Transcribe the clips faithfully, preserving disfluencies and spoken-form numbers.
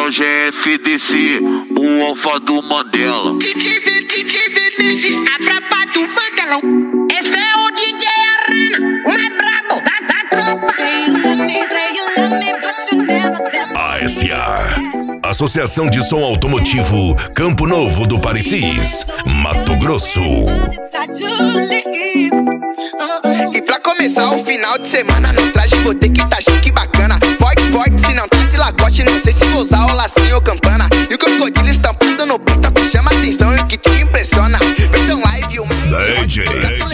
o G F D C, o alfa do Mandela. D J Vinícius, a braba do Mandela. Esse é o D J Arena, o mais brabo da, da tropa. A S A, Associação de Som Automotivo Campo Novo do Parecis, Mato Grosso. E pra começar o final de semana, no traje vou ter que tá chique bacana. Forte, forte, se não tá de Lacoste, não sei se vou usar o lacinho ou campana. E o crocodilo estampado no peito, que chama atenção e o que te impressiona. Versão live, o D J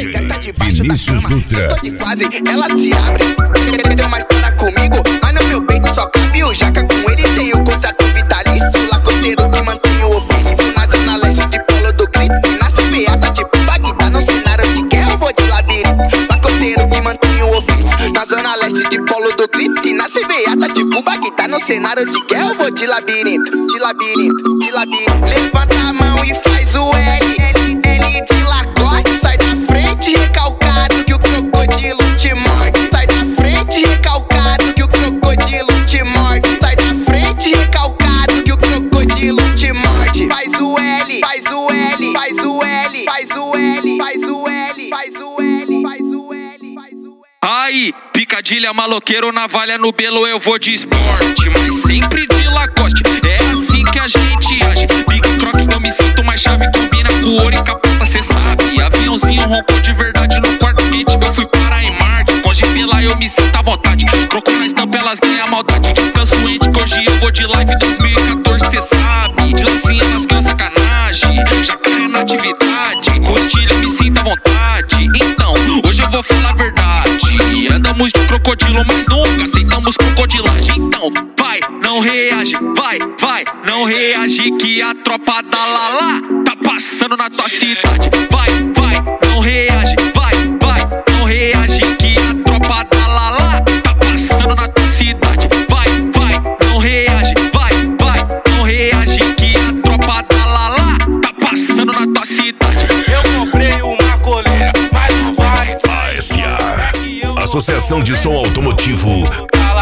Vinícius Dutra. Tô de quadro, ela se abre. Deu mais para comigo, mas no meu peito só cabe o jaca. Com ele tem o contrato vitalício, lacoteiro que mantém o ofício. Na zona leste de Polo do Grito, e na C B A tá tipo Bagdá. No cenário de guerra eu vou de labirinto, lacoteiro que mantém o ofício. Na zona leste de Polo do Grito, e na C B A tá tipo Bagdá. No cenário de guerra eu vou de labirinto, de labirinto, de labirinto. Levanta a mão e faz o L, L, L de Lacoste. Sai da frente recalcado que o crocodilo te morde. Sai da frente recalcado que o crocodilo te morde. Sai da frente recalcado que o crocodilo te morde. Faz o L, faz o L, faz o L, faz o L, faz o L, faz o L, faz o L, faz o L. Aí, picadilha, maloqueiro, navalha no belo, eu vou de esporte, mas sempre de Lacoste. É assim que a gente age. Big croc, eu me sinto mais chave, combina com ouro e capota, cê sabe. Aviãozinho roncou de verdade no quarto quente, eu fui para em Marte. Com G P lá eu me sinto à vontade. Croco na estampa, elas ganham maldade. Descanso ente, que hoje eu vou de live dois mil e quatorze, cê sabe. De lancinha elas ganham sacanagem, já cai na atividade. Com estilo eu me sinto à vontade. Então, hoje eu vou falar a verdade. Andamos de crocodilo, mas nunca aceitamos crocodilagem. Então, vai, não reage, vai, vai, não reage que a tropa da Lala tá passando na tua cidade. Vai, vai, não reage, vai, vai, não reage que a tropa da Lala tá passando na tua cidade. Vai, vai, não reage, vai, vai, não reage que a tropa da Lala tá passando na tua cidade. Eu comprei uma coleira, mas não vai. A S A, Associação de Som Automotivo